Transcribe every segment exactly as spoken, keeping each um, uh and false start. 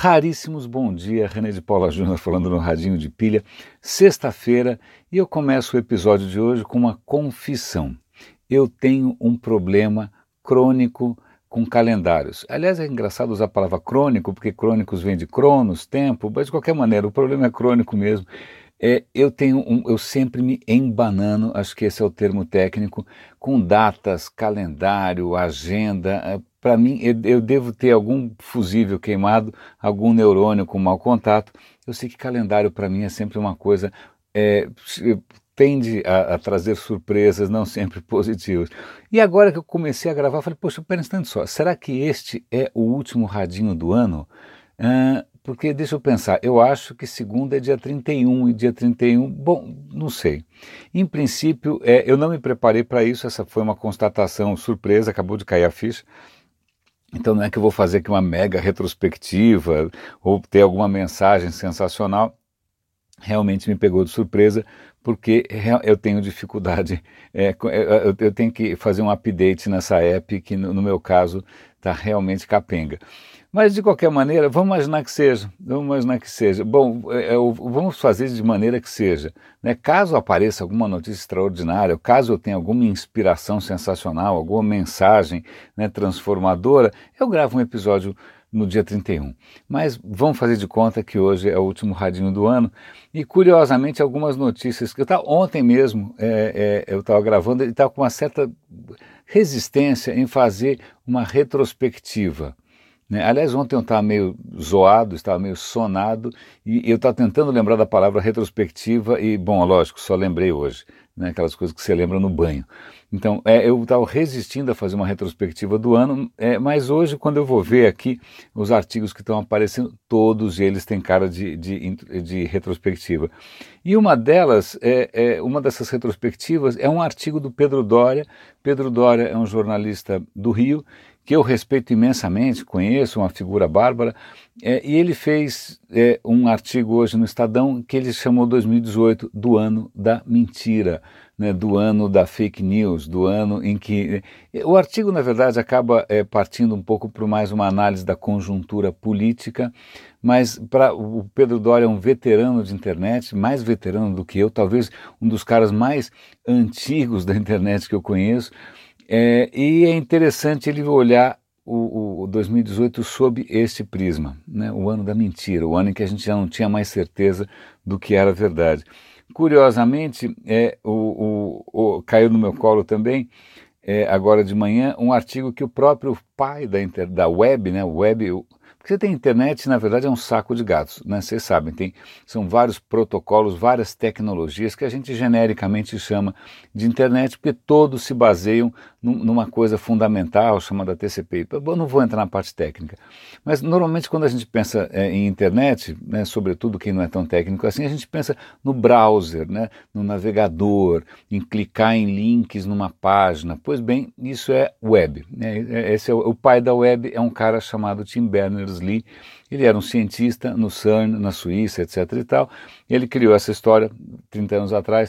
Raríssimos bom dia, René de Paula Júnior falando no Radinho de Pilha, sexta-feira, e eu começo o episódio de hoje com uma confissão. Eu tenho um problema crônico com calendários. Aliás, é engraçado usar a palavra crônico, porque crônicos vem de cronos, tempo, mas de qualquer maneira, o problema é crônico mesmo. É, eu tenho um, eu sempre me embanano, acho que esse é o termo técnico, com datas, calendário, agenda. Para mim, eu, eu devo ter algum fusível queimado, algum neurônio com mau contato. Eu sei que calendário para mim é sempre uma coisa, é, tende a, a trazer surpresas, não sempre positivas. E agora que eu comecei a gravar, eu falei, poxa, pera um instante só, será que este é o último radinho do ano? Ah, porque, deixa eu pensar, eu acho que segunda é dia trinta e um, e dia trinta e um, bom, não sei. Em princípio, é, eu não me preparei para isso, essa foi uma constatação surpresa, acabou de cair a ficha. Então não é que eu vou fazer aqui uma mega retrospectiva ou ter alguma mensagem sensacional. Realmente me pegou de surpresa, porque eu tenho dificuldade, é, eu tenho que fazer um update nessa app que no meu caso está realmente capenga. Mas de qualquer maneira, vamos imaginar que seja, vamos imaginar que seja. Bom, é, é, vamos fazer de maneira que seja. Né? Caso apareça alguma notícia extraordinária, caso eu tenha alguma inspiração sensacional, alguma mensagem, né, transformadora, eu gravo um episódio no dia trinta e um. Mas vamos fazer de conta que hoje é o último radinho do ano. E curiosamente algumas notícias que eu tava, ontem mesmo é, é, eu estava gravando e estava com uma certa resistência em fazer uma retrospectiva. Né? Aliás, ontem eu estava meio zoado, estava meio sonado e eu estava tentando lembrar da palavra retrospectiva e, bom, lógico, só lembrei hoje, né? Aquelas coisas que você lembra no banho. Então, é, eu estava resistindo a fazer uma retrospectiva do ano, é, mas hoje, quando eu vou ver aqui os artigos que estão aparecendo, todos eles têm cara de, de, de retrospectiva. E uma delas, é, é, uma dessas retrospectivas é um artigo do Pedro Doria. Pedro Doria é um jornalista do Rio, que eu respeito imensamente, conheço, uma figura bárbara, é, e ele fez é, um artigo hoje no Estadão que ele chamou dois mil e dezoito do ano da mentira, né, do ano da fake news, do ano em que... O artigo, na verdade, acaba é, partindo um pouco para mais uma análise da conjuntura política, mas pra, o Pedro Doria é um veterano de internet, mais veterano do que eu, talvez um dos caras mais antigos da internet que eu conheço. É, e é interessante ele olhar o, o dois mil e dezoito sob este prisma, né? O ano da mentira, o ano em que a gente já não tinha mais certeza do que era verdade. Curiosamente, é, o, o, o, caiu no meu colo também, é, agora de manhã, um artigo que o próprio pai da, inter, da web, né, web, porque você tem internet, na verdade é um saco de gatos, né? Vocês sabem, tem, são vários protocolos, várias tecnologias que a gente genericamente chama de internet, porque todos se baseiam num, numa coisa fundamental chamada T C P/I. Eu não vou entrar na parte técnica, mas normalmente quando a gente pensa é, em internet, né, sobretudo quem não é tão técnico assim, a gente pensa no browser, né, no navegador, em clicar em links numa página. Pois bem, isso é web, né? Esse é o, o pai da web é um cara chamado Tim Berners-Lee. Ele era um cientista no CERN, na Suíça, etc e tal. Ele criou essa história trinta anos atrás,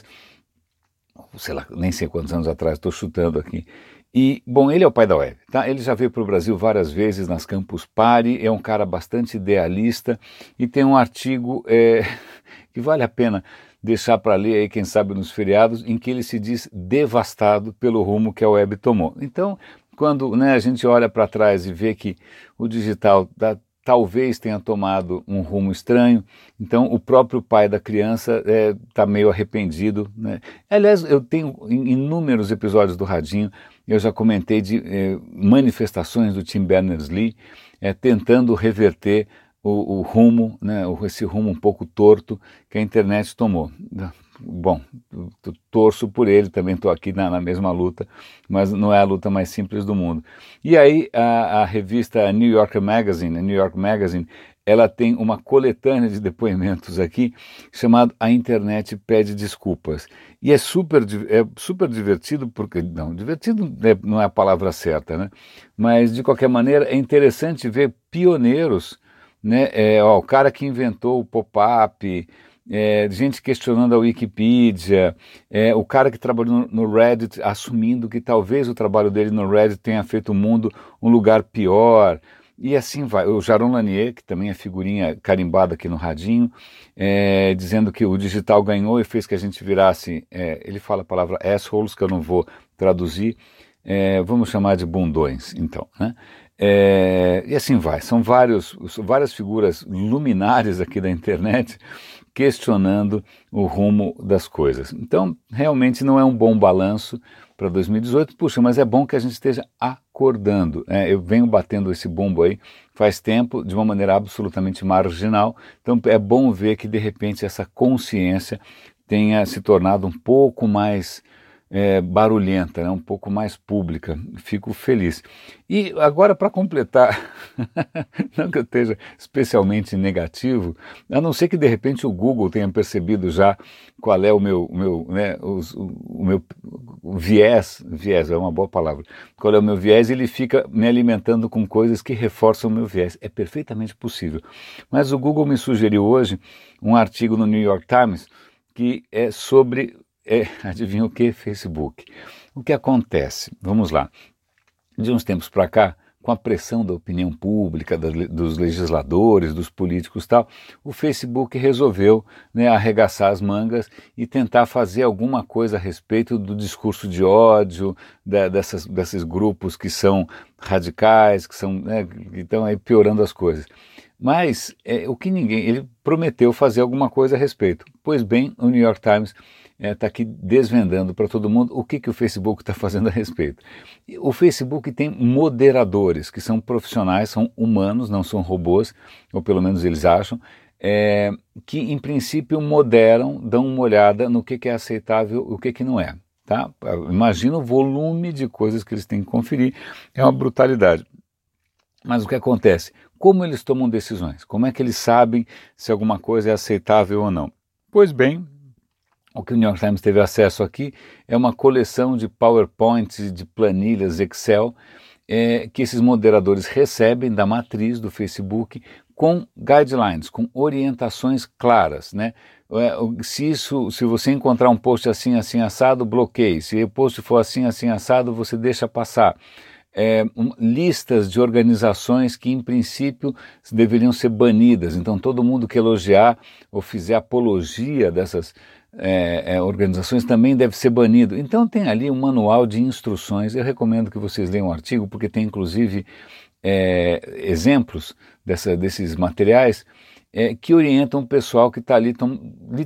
sei lá, nem sei quantos anos atrás, estou chutando aqui. E, bom, ele é o pai da web, tá? Ele já veio para o Brasil várias vezes nas Campus Party, é um cara bastante idealista e tem um artigo é, que vale a pena deixar para ler aí, quem sabe, nos feriados, em que ele se diz devastado pelo rumo que a web tomou. Então, quando, né, a gente olha para trás e vê que o digital dá, talvez tenha tomado um rumo estranho, então o próprio pai da criança está é, meio arrependido, né? Aliás, eu tenho em inúmeros episódios do Radinho, eu já comentei de eh, manifestações do Tim Berners-Lee eh, tentando reverter o, o rumo, né, esse rumo um pouco torto que a internet tomou. Bom, torço por ele, também estou aqui na, na mesma luta, mas não é a luta mais simples do mundo. E aí a, a revista New York Magazine, a New York Magazine, ela tem uma coletânea de depoimentos aqui, chamado A Internet Pede Desculpas. E é super, é super divertido, porque, não, divertido não é a palavra certa, né? Mas de qualquer maneira é interessante ver pioneiros, né? É, ó, o cara que inventou o pop-up, é, gente questionando a Wikipedia, é, o cara que trabalhou no, no Reddit assumindo que talvez o trabalho dele no Reddit tenha feito o mundo um lugar pior. e assim vai. O Jaron Lanier, que também é figurinha carimbada aqui no radinho, é, dizendo que o digital ganhou e fez que a gente virasse, é, ele fala a palavra assholes, que eu não vou traduzir, é, vamos chamar de bundões, então, né? É, e assim vai, são vários, várias figuras luminares aqui da internet questionando o rumo das coisas. Então, realmente não é um bom balanço para dois mil e dezoito, puxa, mas é bom que a gente esteja acordando, né? Eu venho batendo esse bumbo aí faz tempo, de uma maneira absolutamente marginal, então é bom ver que de repente essa consciência tenha se tornado um pouco mais é, barulhenta, né? Um pouco mais pública. Fico feliz. E agora, para completar, não que eu esteja especialmente negativo, a não ser que de repente o Google tenha percebido já qual é o meu, o meu, né, os, o, o meu o viés, viés é uma boa palavra, qual é o meu viés, ele fica me alimentando com coisas que reforçam o meu viés. É perfeitamente possível. Mas o Google me sugeriu hoje um artigo no New York Times que é sobre, é, adivinha o que? Facebook. O que acontece? Vamos lá. De uns tempos para cá, com a pressão da opinião pública, da, dos legisladores, dos políticos e tal, o Facebook resolveu, né, arregaçar as mangas e tentar fazer alguma coisa a respeito do discurso de ódio, da, dessas, desses grupos que são radicais, que são, né, que estão aí piorando as coisas. Mas é, o que ninguém, ele prometeu fazer alguma coisa a respeito. Pois bem, o New York Times está é, aqui desvendando para todo mundo o que, que o Facebook está fazendo a respeito. O Facebook tem moderadores, que são profissionais, são humanos, não são robôs, ou pelo menos eles acham, é, que em princípio moderam, dão uma olhada no que, que é aceitável e o que, que não é. Tá? Imagina o volume de coisas que eles têm que conferir, é uma brutalidade. Mas o que acontece? Como eles tomam decisões? Como é que eles sabem se alguma coisa é aceitável ou não? Pois bem, o que o New York Times teve acesso aqui é uma coleção de PowerPoints, de planilhas Excel, é, que esses moderadores recebem da matriz do Facebook com guidelines, com orientações claras, né? Se, isso, se você encontrar um post assim, assim, assado, bloqueie. Se o post for assim, assim, assado, você deixa passar. É, um, listas de organizações que, em princípio, deveriam ser banidas. Então, todo mundo que elogiar ou fizer apologia dessas é, é, organizações também deve ser banido. Então, tem ali um manual de instruções. Eu recomendo que vocês leiam o artigo, porque tem, inclusive, é, exemplos dessa, desses materiais é, que orientam o pessoal que está ali tom,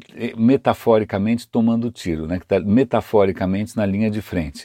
metaforicamente tomando tiro, né, que está metaforicamente na linha de frente.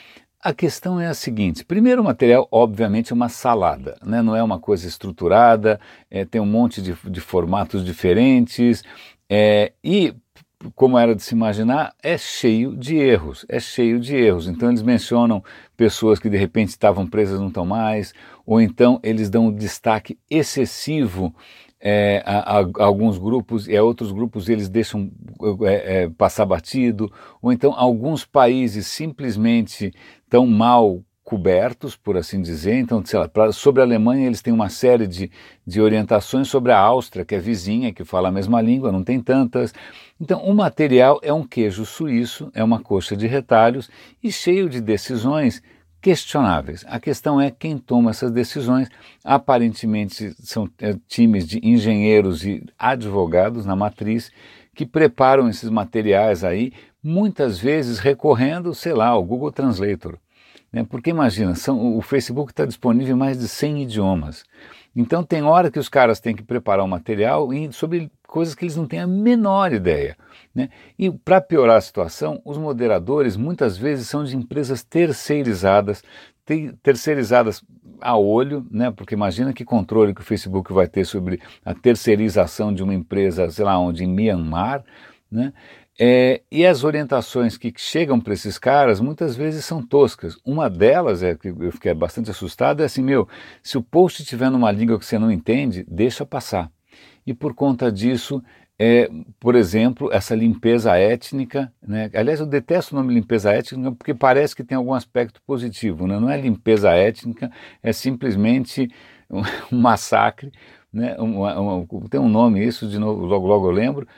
A questão é a seguinte: primeiro, o material obviamente é uma salada, né? Não é uma coisa estruturada, é, tem um monte de, de formatos diferentes é, e, como era de se imaginar, é cheio de erros, é cheio de erros. Então eles mencionam pessoas que de repente estavam presas e não estão mais, ou então eles dão um destaque excessivo É, a, a, a alguns grupos e a outros grupos eles deixam é, é, passar batido, ou então alguns países simplesmente estão mal cobertos, por assim dizer. Então, sei lá, pra, sobre a Alemanha eles têm uma série de, de orientações, sobre a Áustria, que é vizinha, que fala a mesma língua, não tem tantas. Então, o material é um queijo suíço, é uma coxa de retalhos e cheio de decisões questionáveis. A questão é quem toma essas decisões. Aparentemente são é, times de engenheiros e advogados na matriz que preparam esses materiais aí, muitas vezes recorrendo, sei lá, ao Google Translator. Né? Porque imagina, são, o Facebook está disponível em mais de cem idiomas. Então tem hora que os caras têm que preparar o material sobre coisas que eles não têm a menor ideia. Né? E para piorar a situação, os moderadores muitas vezes são de empresas terceirizadas, terceirizadas a olho, né? Porque imagina que controle que o Facebook vai ter sobre a terceirização de uma empresa, sei lá onde, em Myanmar, né? É, e as orientações que chegam para esses caras muitas vezes são toscas. Uma delas, é que eu fiquei bastante assustado, é assim, meu, se o post estiver numa língua que você não entende, deixa passar. E por conta disso, é, por exemplo, essa limpeza étnica, né? Aliás, eu detesto o nome limpeza étnica porque parece que tem algum aspecto positivo, né? Não é limpeza étnica, é simplesmente um, um massacre, né? Um, um, um, tem um nome isso, de novo, logo, logo eu lembro,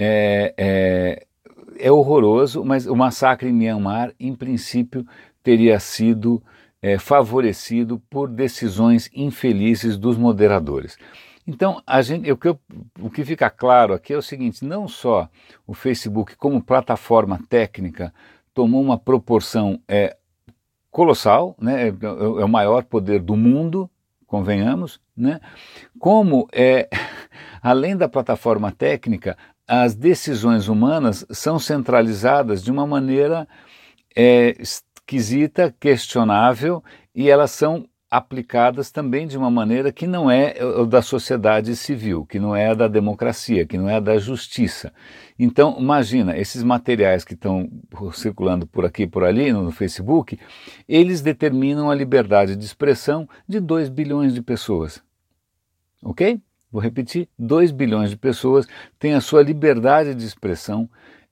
é, é, é horroroso, mas o massacre em Myanmar, em princípio, teria sido é, favorecido por decisões infelizes dos moderadores. Então, a gente, o, que eu, o que fica claro aqui é o seguinte, não só o Facebook como plataforma técnica tomou uma proporção é, colossal, né, é, é o maior poder do mundo, convenhamos, né, como, é, além da plataforma técnica, as decisões humanas são centralizadas de uma maneira é, esquisita, questionável, e elas são aplicadas também de uma maneira que não é da sociedade civil, que não é da democracia, que não é da justiça. Então, imagina, esses materiais que estão circulando por aqui e por ali no Facebook, eles determinam a liberdade de expressão de dois bilhões de pessoas. Ok? Vou repetir, dois bilhões de pessoas têm a sua liberdade de expressão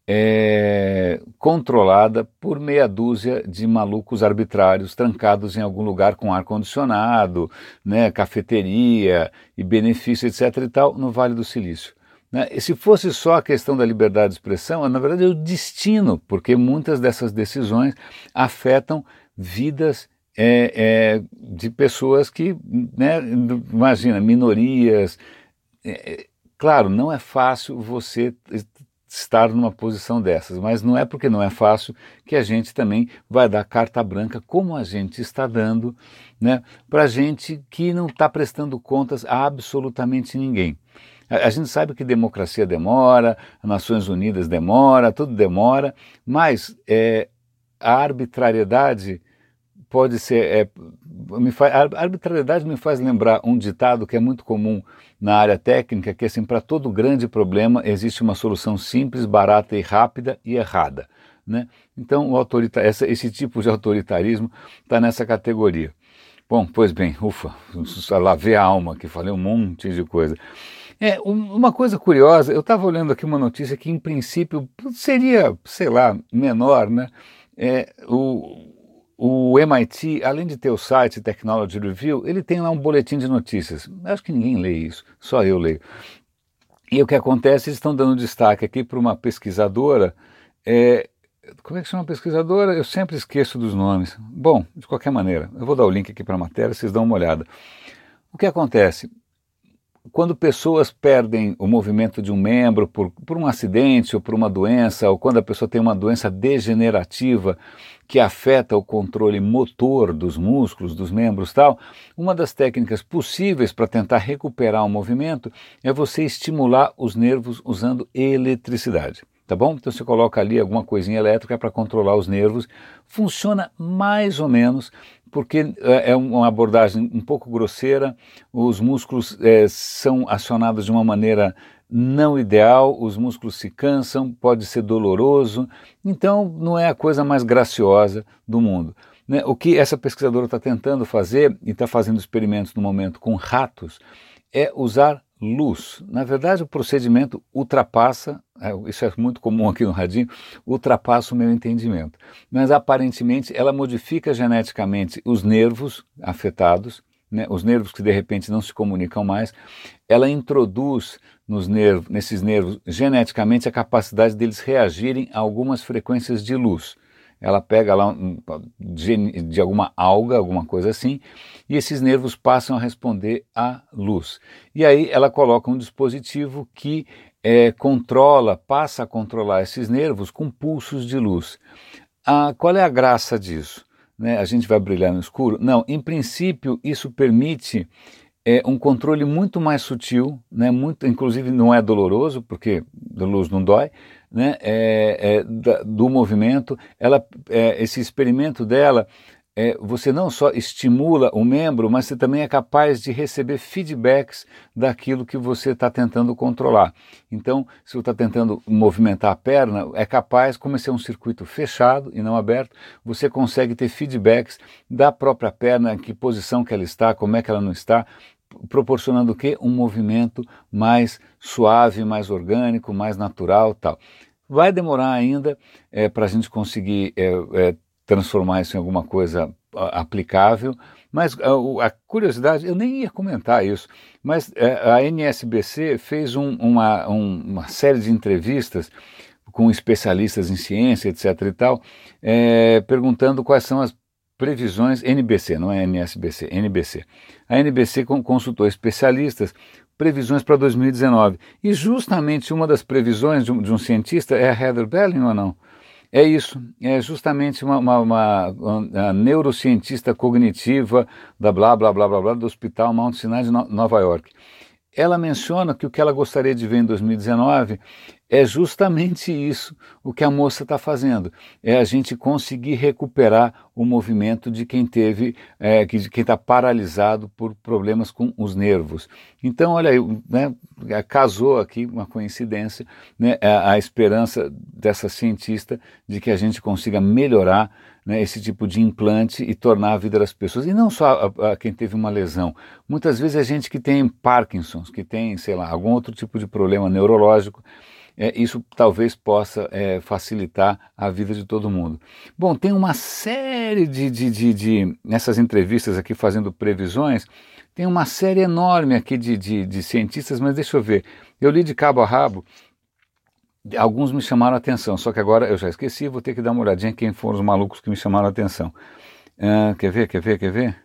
É, controlada por meia dúzia de malucos arbitrários trancados em algum lugar com ar-condicionado, né, cafeteria e benefício, etc e tal, no Vale do Silício. Né? E se fosse só a questão da liberdade de expressão, na verdade é o destino, porque muitas dessas decisões afetam vidas é, é, de pessoas que, né, imagina, minorias. É, claro, não é fácil você estar numa posição dessas, mas não é porque não é fácil que a gente também vai dar carta branca, como a gente está dando, né, para gente que não está prestando contas a absolutamente ninguém. A, a gente sabe que democracia demora, as Nações Unidas demora, tudo demora, mas é, a arbitrariedade pode ser, é, me faz, a arbitrariedade me faz lembrar um ditado que é muito comum na área técnica, que é assim, para todo grande problema existe uma solução simples, barata e rápida e errada. Né? Então, o autorita essa, esse tipo de autoritarismo está nessa categoria. Bom, pois bem, ufa, lavei a alma que falei um monte de coisa. É, uma coisa curiosa, eu estava olhando aqui uma notícia que em princípio seria, sei lá, menor, né? É, o O M I T, além de ter o site Technology Review, ele tem lá um boletim de notícias. Acho que ninguém lê isso, só eu leio. E o que acontece, eles estão dando destaque aqui para uma pesquisadora. É, como é que chama a pesquisadora? Eu sempre esqueço dos nomes. Bom, de qualquer maneira, eu vou dar o link aqui para a matéria, vocês dão uma olhada. O que acontece? Quando pessoas perdem o movimento de um membro por, por um acidente ou por uma doença, ou quando a pessoa tem uma doença degenerativa que afeta o controle motor dos músculos, dos membros e tal, uma das técnicas possíveis para tentar recuperar o movimento é você estimular os nervos usando eletricidade. Tá bom? Então você coloca ali alguma coisinha elétrica para controlar os nervos. Funciona mais ou menos, porque é uma abordagem um pouco grosseira, os músculos é, são acionados de uma maneira não ideal, os músculos se cansam, pode ser doloroso, então não é a coisa mais graciosa do mundo. Né? O que essa pesquisadora está tentando fazer, e está fazendo experimentos no momento com ratos, é usar luz. Na verdade, o procedimento ultrapassa, isso é muito comum aqui no radinho, ultrapassa o meu entendimento. Mas aparentemente ela modifica geneticamente os nervos afetados, né, os nervos que de repente não se comunicam mais, ela introduz nos nervos, nesses nervos geneticamente a capacidade deles reagirem a algumas frequências de luz. Ela pega lá um, de, de alguma alga, alguma coisa assim, e esses nervos passam a responder à luz. E aí ela coloca um dispositivo que é, controla, passa a controlar esses nervos com pulsos de luz. Ah, qual é a graça disso? Né, a gente vai brilhar no escuro? Não, em princípio isso permite é, um controle muito mais sutil, né, muito, inclusive não é doloroso, porque a luz não dói, né, é, é, da, do movimento. Ela, é, esse experimento dela, é, você não só estimula o membro, mas você também é capaz de receber feedbacks daquilo que você está tentando controlar. Então, se você está tentando movimentar a perna, é capaz, como esse é um circuito fechado e não aberto, você consegue ter feedbacks da própria perna, em que posição que ela está, como é que ela não está, proporcionando o quê? Um movimento mais suave, mais orgânico, mais natural, tal. Vai demorar ainda é, para a gente conseguir é, é, transformar isso em alguma coisa aplicável, mas a, a curiosidade, eu nem ia comentar isso, mas é, a N S B C fez um, uma, um, uma série de entrevistas com especialistas em ciência, etc e tal, é, perguntando quais são as previsões, N B C, não é N S B C, N B C. A N B C consultou especialistas, previsões para dois mil e dezenove. E justamente uma das previsões de um, de um cientista é a Heather Belling ou não? É isso, é justamente uma, uma, uma, uma neurocientista cognitiva da blá, blá, blá, blá, blá, do Hospital Mount Sinai de no Nova York. Ela menciona que o que ela gostaria de ver em dois mil e dezenove é justamente isso, o que a moça está fazendo, é a gente conseguir recuperar o movimento de quem teve, é, de quem está paralisado por problemas com os nervos. Então, olha aí, né, casou aqui uma coincidência, né, a, a esperança dessa cientista de que a gente consiga melhorar, né, esse tipo de implante e tornar a vida das pessoas, e não só a, a quem teve uma lesão, muitas vezes é gente que tem Parkinson's, que tem, sei lá, algum outro tipo de problema neurológico. É, isso talvez possa é, facilitar a vida de todo mundo. Bom, tem uma série de, de, de, de, nessas entrevistas aqui fazendo previsões, tem uma série enorme aqui de, de, de cientistas, mas deixa eu ver, eu li de cabo a rabo, alguns me chamaram a atenção, só que agora eu já esqueci, vou ter que dar uma olhadinha quem foram os malucos que me chamaram a atenção. Uh, quer ver, quer ver, quer ver?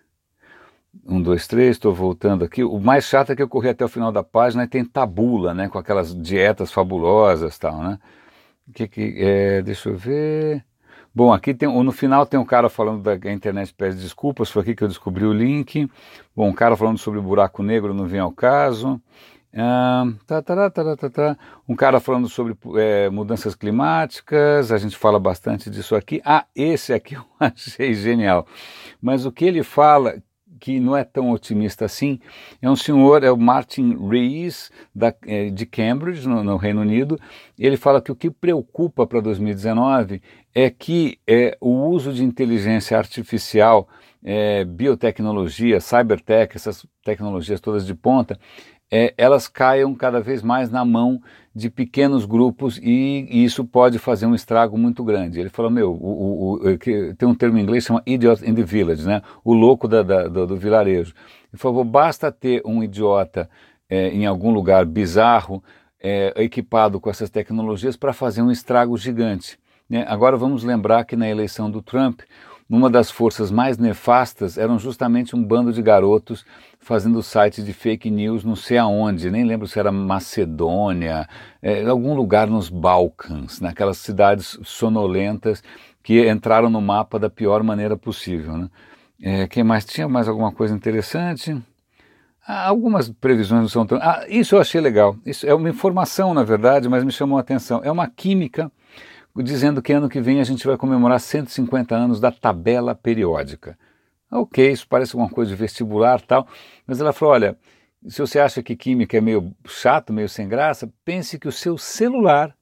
Um, dois, três, estou voltando aqui. O mais chato é que eu corri até o final da página e tem tabula, né? Com aquelas dietas fabulosas e tal, né? Que, que, é, deixa eu ver... Bom, aqui tem, no final tem um cara falando da a internet pede desculpas, foi aqui que eu descobri o link. Bom, um cara falando sobre buraco negro, não vem ao caso. Ah, tá, tá, tá, tá, tá. Um cara falando sobre é, mudanças climáticas, a gente fala bastante disso aqui. Ah, esse aqui eu achei genial. Mas o que ele fala, que não é tão otimista assim, é um senhor, é o Martin Rees, da, é, de Cambridge, no, no Reino Unido. Ele fala que o que preocupa para dois mil e dezenove é que é, o uso de inteligência artificial, é, biotecnologia, cybertech, essas tecnologias todas de ponta, é, elas caiam cada vez mais na mão de pequenos grupos e, e isso pode fazer um estrago muito grande. Ele falou, meu, o, o, o, que, tem um termo em inglês que chama idiot in the village, né? O louco da, da, do, do vilarejo. Ele falou, basta ter um idiota é, em algum lugar bizarro, é, equipado com essas tecnologias para fazer um estrago gigante, né? Agora vamos lembrar que na eleição do Trump, uma das forças mais nefastas eram justamente um bando de garotos fazendo sites de fake news não sei aonde, nem lembro se era Macedônia, é, algum lugar nos Balcãs, naquelas cidades sonolentas que entraram no mapa da pior maneira possível, né? É, quem mais? Tinha mais alguma coisa interessante? Ah, algumas previsões não são tão... Ah, isso eu achei legal. Isso é uma informação, na verdade, mas me chamou a atenção. É uma química dizendo que ano que vem a gente vai comemorar cento e cinquenta anos da tabela periódica. Ok, isso parece alguma coisa de vestibular e tal, mas ela falou, olha, se você acha que química é meio chato, meio sem graça, pense que o seu celular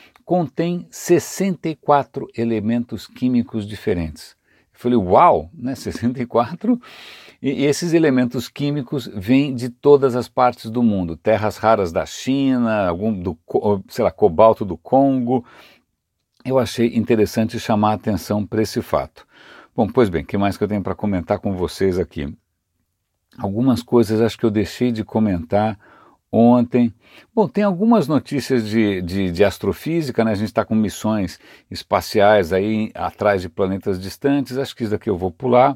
contém sessenta e quatro elementos químicos diferentes. Eu falei, uau, né, sessenta e quatro? E, e esses elementos químicos vêm de todas as partes do mundo, terras raras da China, algum do, sei lá, cobalto do Congo. Eu achei interessante chamar a atenção para esse fato. Bom, pois bem, o que mais que eu tenho para comentar com vocês aqui? Algumas coisas acho que eu deixei de comentar ontem. Bom, tem algumas notícias de, de, de astrofísica, né? A gente está com missões espaciais aí atrás de planetas distantes, acho que isso daqui eu vou pular.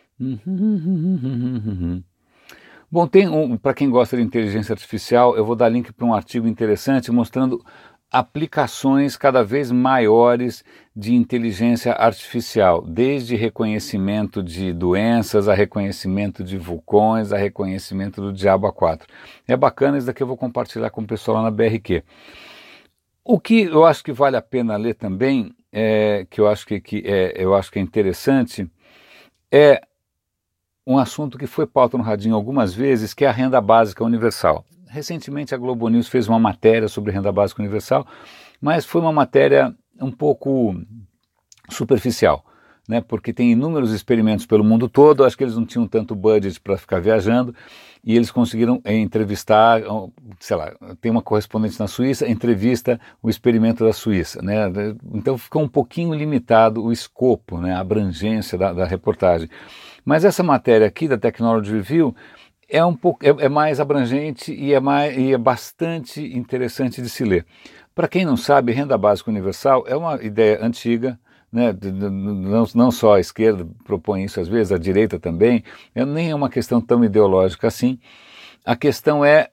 Bom, tem um, para quem gosta de inteligência artificial, eu vou dar link para um artigo interessante mostrando aplicações cada vez maiores de inteligência artificial, desde reconhecimento de doenças, a reconhecimento de vulcões, a reconhecimento do diabo A quatro. É bacana, isso daqui eu vou compartilhar com o pessoal lá na B R Q. O que eu acho que vale a pena ler também, é, que, eu acho que, que é, eu acho que é interessante, é um assunto que foi pauta no Radinho algumas vezes, que é a renda básica universal. Recentemente a Globo News fez uma matéria sobre renda básica universal, mas foi uma matéria um pouco superficial, né? Porque tem inúmeros experimentos pelo mundo todo, acho que eles não tinham tanto budget para ficar viajando, e eles conseguiram é, entrevistar, sei lá, tem uma correspondente na Suíça, entrevista o experimento da Suíça, né? Então ficou um pouquinho limitado o escopo, né? A abrangência da, da reportagem. Mas essa matéria aqui da Technology Review é, um pouco, é, é mais abrangente e é, mais, e é bastante interessante de se ler. Para quem não sabe, renda básica universal é uma ideia antiga, né, não, não só a esquerda propõe isso às vezes, a direita também, é, nem é uma questão tão ideológica assim, a questão é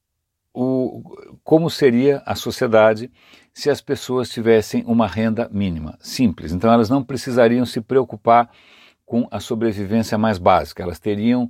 o, como seria a sociedade se as pessoas tivessem uma renda mínima, simples. Então elas não precisariam se preocupar com a sobrevivência mais básica, elas teriam,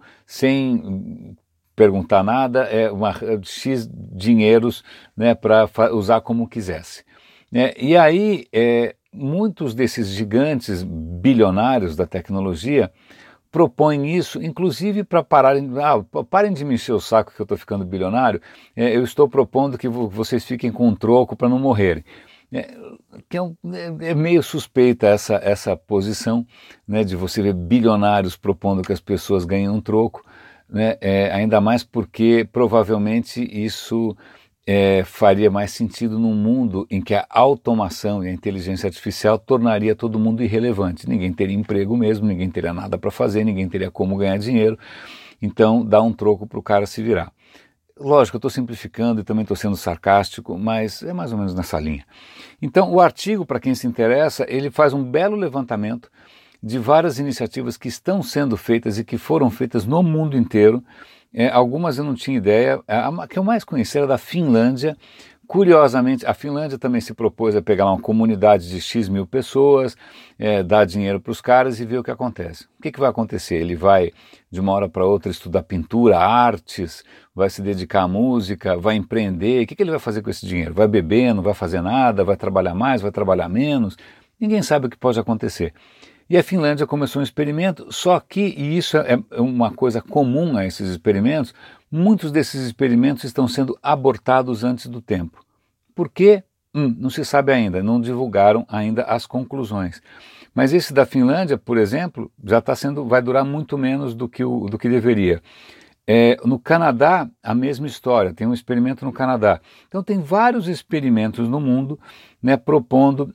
sem perguntar nada, é uma X dinheiros, né, para usar como quisesse. É, e aí, é, muitos desses gigantes bilionários da tecnologia propõem isso, inclusive para pararem, ah, parem de me encher o saco que eu estou ficando bilionário, é, eu estou propondo que vocês fiquem com um troco para não morrerem. É, que é, um, é, é meio suspeita essa, essa posição, né, de você ver bilionários propondo que as pessoas ganhem um troco, né, é, ainda mais porque provavelmente isso é, faria mais sentido num mundo em que a automação e a inteligência artificial tornaria todo mundo irrelevante. Ninguém teria emprego mesmo, ninguém teria nada para fazer, ninguém teria como ganhar dinheiro, então dá um troco para o cara se virar. Lógico, eu estou simplificando e também estou sendo sarcástico, mas é mais ou menos nessa linha. Então, o artigo, para quem se interessa, ele faz um belo levantamento de várias iniciativas que estão sendo feitas e que foram feitas no mundo inteiro. É, algumas eu não tinha ideia, a que eu mais conheci era da Finlândia. Curiosamente, a Finlândia também se propôs a pegar uma comunidade de X mil pessoas, é, dar dinheiro para os caras e ver o que acontece. O que, que vai acontecer? Ele vai, de uma hora para outra, estudar pintura, artes, vai se dedicar à música, vai empreender. O que, que ele vai fazer com esse dinheiro? Vai beber, não vai fazer nada, vai trabalhar mais, vai trabalhar menos? Ninguém sabe o que pode acontecer. E a Finlândia começou um experimento, só que, e isso é uma coisa comum a esses experimentos, muitos desses experimentos estão sendo abortados antes do tempo. Por quê? Hum, não se sabe ainda, não divulgaram ainda as conclusões. Mas esse da Finlândia, por exemplo, já está sendo, vai durar muito menos do que, o, do que deveria. É, no Canadá, a mesma história, tem um experimento no Canadá. Então tem vários experimentos no mundo, né, propondo,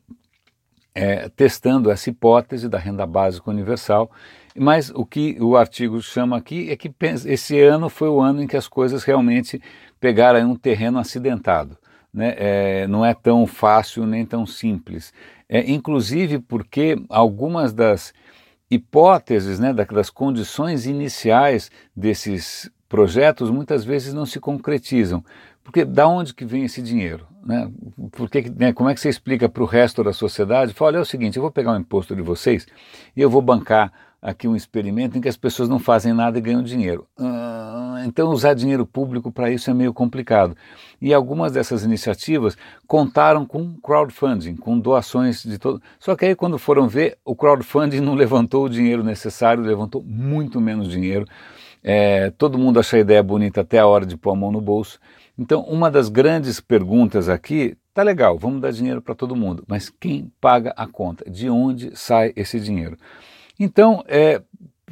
é, testando essa hipótese da renda básica universal. Mas o que o artigo chama aqui é que esse ano foi o ano em que as coisas realmente pegaram um terreno acidentado, né? É, não é tão fácil nem tão simples. É, inclusive porque algumas das hipóteses, né, das condições iniciais desses projetos muitas vezes não se concretizam. Porque da onde que vem esse dinheiro? Né? Porque, né, como é que você explica para o resto da sociedade? Fala, olha, é o seguinte, eu vou pegar o imposto de vocês e eu vou bancar aqui um experimento em que as pessoas não fazem nada e ganham dinheiro. Ah, então usar dinheiro público para isso é meio complicado. E algumas dessas iniciativas contaram com crowdfunding, com doações de todo. Só que aí quando foram ver, o crowdfunding não levantou o dinheiro necessário, levantou muito menos dinheiro. É, todo mundo acha a ideia bonita até a hora de pôr a mão no bolso. Então, uma das grandes perguntas aqui, tá legal, vamos dar dinheiro para todo mundo, mas quem paga a conta? De onde sai esse dinheiro? Então, é,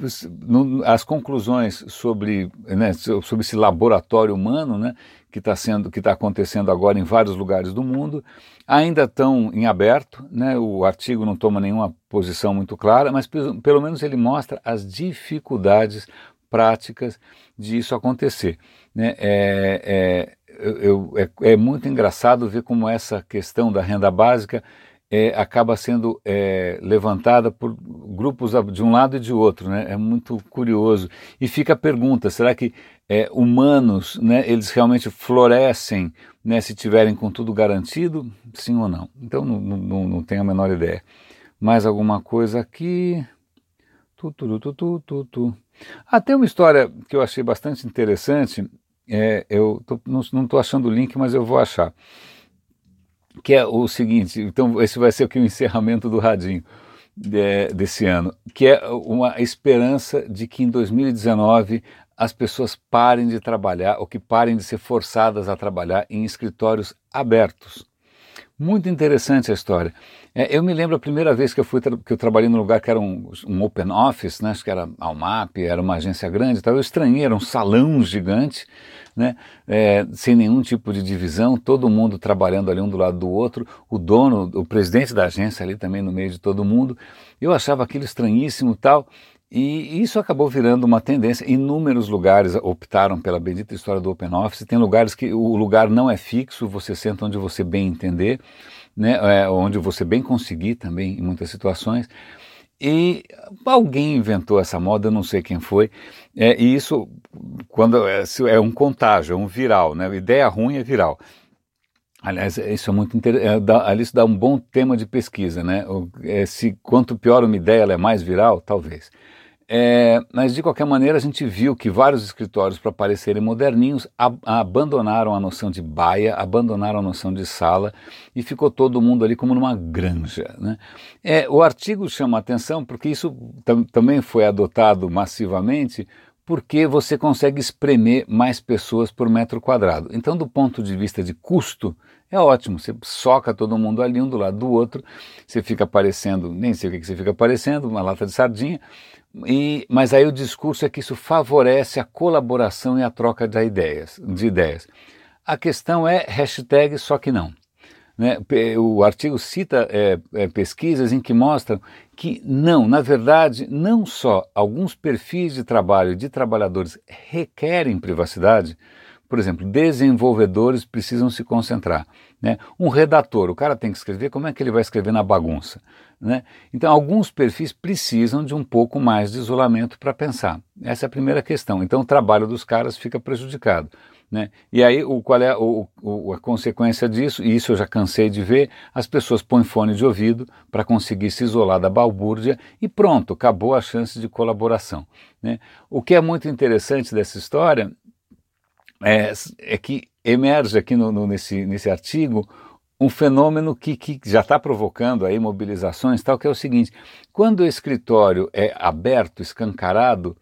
no, as conclusões sobre, né, sobre esse laboratório humano, né, que está sendo, que está acontecendo agora em vários lugares do mundo, ainda estão em aberto, né, o artigo não toma nenhuma posição muito clara, mas pelo, pelo menos ele mostra as dificuldades práticas de isso acontecer, né? É, é, eu, é, é muito engraçado ver como essa questão da renda básica é, acaba sendo é, levantada por grupos de um lado e de outro, né? É muito curioso. E fica a pergunta, será que é, humanos, né, eles realmente florescem, né, se tiverem com tudo garantido? Sim ou não? Então não, não, não tenho a menor ideia. Mais alguma coisa aqui? Tu, tu, tu, tu, tu, tu. Ah, tem uma história que eu achei bastante interessante, é, eu tô, não estou achando o link, mas eu vou achar, que é o seguinte, então esse vai ser aqui o encerramento do Radinho é, desse ano, que é uma esperança de que em dois mil e dezenove as pessoas parem de trabalhar, ou que parem de ser forçadas a trabalhar em escritórios abertos. Muito interessante a história. É, eu me lembro a primeira vez que eu fui que eu trabalhei num lugar que era um, um open office, né, acho que era a Almap, era uma agência grande, tal. Eu estranhei, era um salão gigante, né, é, sem nenhum tipo de divisão, todo mundo trabalhando ali um do lado do outro, o dono, o presidente da agência ali também no meio de todo mundo. Eu achava aquilo estranhíssimo, tal. E isso acabou virando uma tendência. Inúmeros lugares optaram pela bendita história do open office. Tem lugares que o lugar não é fixo, você senta onde você bem entender, né, é, onde eu vou ser bem conseguir também em muitas situações. E alguém inventou essa moda, eu não sei quem foi, é, e isso quando é, é um contágio, é um viral, né? Ideia ruim é viral. Aliás, isso é muito interessante, ali isso dá um bom tema de pesquisa, né? O, é, se quanto pior uma ideia, ela é mais viral, talvez. É, mas de qualquer maneira a gente viu que vários escritórios, para parecerem moderninhos, ab abandonaram a noção de baia, abandonaram a noção de sala e ficou todo mundo ali como numa granja, né? É, o artigo chama a atenção porque isso tam também foi adotado massivamente porque você consegue espremer mais pessoas por metro quadrado. Então, do ponto de vista de custo, é ótimo, você soca todo mundo ali um do lado do outro, você fica parecendo, nem sei o que, que você fica parecendo, uma lata de sardinha. E, mas aí o discurso é que isso favorece a colaboração e a troca de ideias. De ideias. A questão é hashtag só que não. Né? O artigo cita é, é, pesquisas em que mostram que não, na verdade, não só alguns perfis de trabalho de trabalhadores requerem privacidade. Por exemplo, desenvolvedores precisam se concentrar, né? Um redator, o cara tem que escrever, como é que ele vai escrever na bagunça, né? Então, alguns perfis precisam de um pouco mais de isolamento para pensar. Essa é a primeira questão. Então, o trabalho dos caras fica prejudicado, né? E aí, o, qual é o, o, a consequência disso? E isso eu já cansei de ver, as pessoas põem fone de ouvido para conseguir se isolar da balbúrdia e pronto, acabou a chance de colaboração, né? O que é muito interessante dessa história É, é que emerge aqui no, no, nesse, nesse artigo um fenômeno que, que já está provocando aí mobilizações, tal, que é o seguinte: quando o escritório é aberto, escancarado,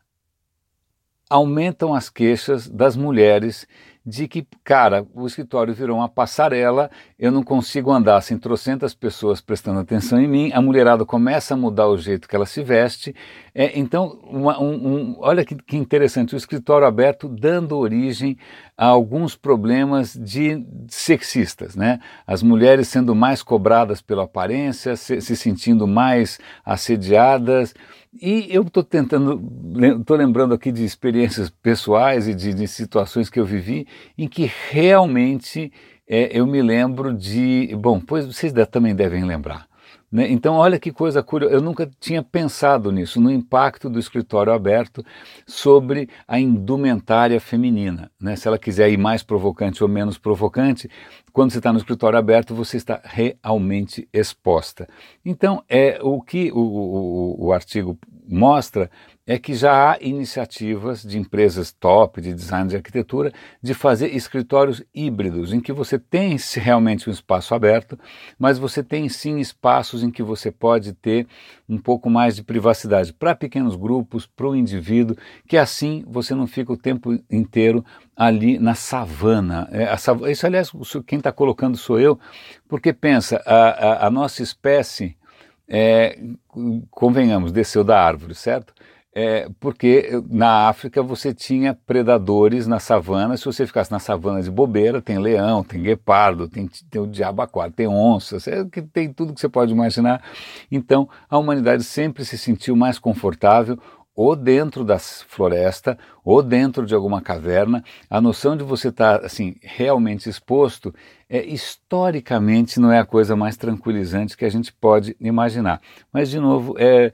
aumentam as queixas das mulheres de que, cara, o escritório virou uma passarela, eu não consigo andar sem trocentas pessoas prestando atenção em mim, a mulherada começa a mudar o jeito que ela se veste. É, então, uma, um, um, olha que, que interessante, o escritório aberto dando origem a alguns problemas de sexistas, né? As mulheres sendo mais cobradas pela aparência, se, se sentindo mais assediadas. E eu estou tentando, estou lembrando aqui de experiências pessoais e de, de situações que eu vivi em que realmente é, eu me lembro de, bom, pois vocês também devem lembrar, né? Então, olha que coisa curiosa, eu nunca tinha pensado nisso, no impacto do escritório aberto sobre a indumentária feminina, né? Se ela quiser ir mais provocante ou menos provocante, quando você está no escritório aberto, você está realmente exposta. Então, é, o que o, o, o artigo mostra é que já há iniciativas de empresas top, de design de arquitetura, de fazer escritórios híbridos, em que você tem realmente um espaço aberto, mas você tem sim espaços em que você pode ter um pouco mais de privacidade para pequenos grupos, para o indivíduo, que assim você não fica o tempo inteiro ali na savana. É, a sav... Isso, aliás, quem está colocando sou eu, porque pensa, a, a, a nossa espécie, é, convenhamos, desceu da árvore, certo? É, porque na África você tinha predadores na savana. Se você ficasse na savana de bobeira, tem leão, tem guepardo, tem, tem o diabo aquático, tem onças, é, tem tudo que você pode imaginar. Então a humanidade sempre se sentiu mais confortável ou dentro da floresta, ou dentro de alguma caverna. A noção de você estar assim, realmente exposto, é, historicamente não é a coisa mais tranquilizante que a gente pode imaginar. Mas, de novo, é,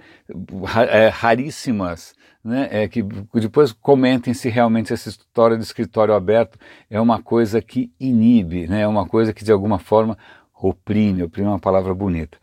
é raríssimas, né, é, que depois comentem se realmente essa história de escritório aberto é uma coisa que inibe, né, é uma coisa que de alguma forma oprime, oprime é uma palavra bonita.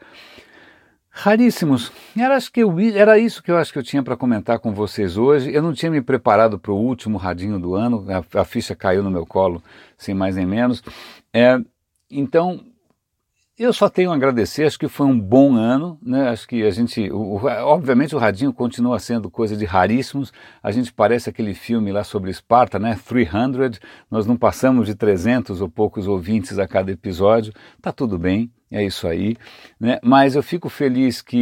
Raríssimos. Era, acho que eu, era isso que eu acho que eu tinha para comentar com vocês hoje. Eu não tinha me preparado para o último radinho do ano, a, a ficha caiu no meu colo, sem mais nem menos. É, então, eu só tenho a agradecer, acho que foi um bom ano, né? Acho que a gente, o, o, obviamente o radinho continua sendo coisa de raríssimos, a gente parece aquele filme lá sobre Esparta, né? trezentos, nós não passamos de trezentos ou poucos ouvintes a cada episódio, tá tudo bem. É isso aí, né? Mas eu fico feliz que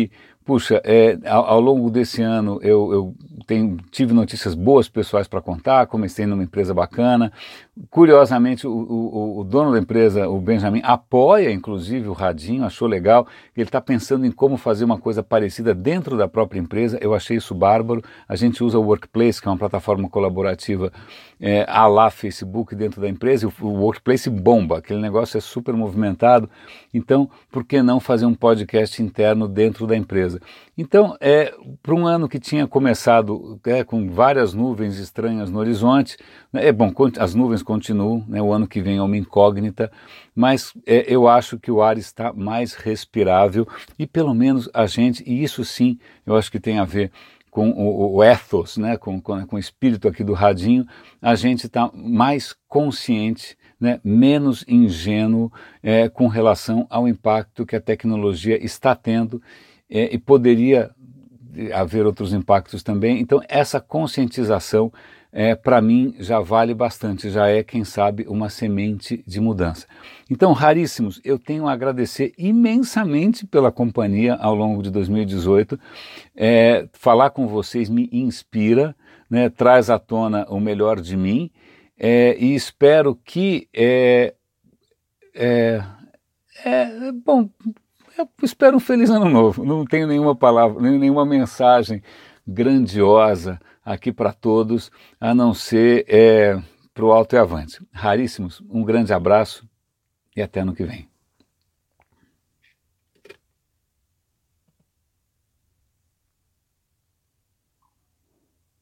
Puxa, é, ao, ao longo desse ano eu, eu tenho, tive notícias boas pessoais para contar, comecei numa empresa bacana. Curiosamente, o, o, o dono da empresa, o Benjamin, apoia inclusive o Radinho, achou legal. Ele está pensando em como fazer uma coisa parecida dentro da própria empresa. Eu achei isso bárbaro. A gente usa o Workplace, que é uma plataforma colaborativa é, à la Facebook dentro da empresa, e o, o Workplace bomba, aquele negócio é super movimentado. Então, por que não fazer um podcast interno dentro da empresa? Então, é, para um ano que tinha começado é, com várias nuvens estranhas no horizonte, né, é bom, as nuvens continuam, né, o ano que vem é uma incógnita, mas é, eu acho que o ar está mais respirável e pelo menos a gente, e isso sim, eu acho que tem a ver com o, o ethos, né, com, com, com o espírito aqui do Radinho, a gente está mais consciente, né, menos ingênuo é, com relação ao impacto que a tecnologia está tendo é, e poderia haver outros impactos também. Então, essa conscientização, é, para mim, já vale bastante, já é, quem sabe, uma semente de mudança. Então, raríssimos, eu tenho a agradecer imensamente pela companhia ao longo de dois mil e dezoito. É, falar com vocês me inspira, né, traz à tona o melhor de mim, é, e espero que... É, é, é, bom, eu espero um feliz ano novo. Não tenho nenhuma palavra, nenhuma mensagem grandiosa aqui para todos, a não ser é, para o alto e avante. Raríssimos, um grande abraço e até ano que vem.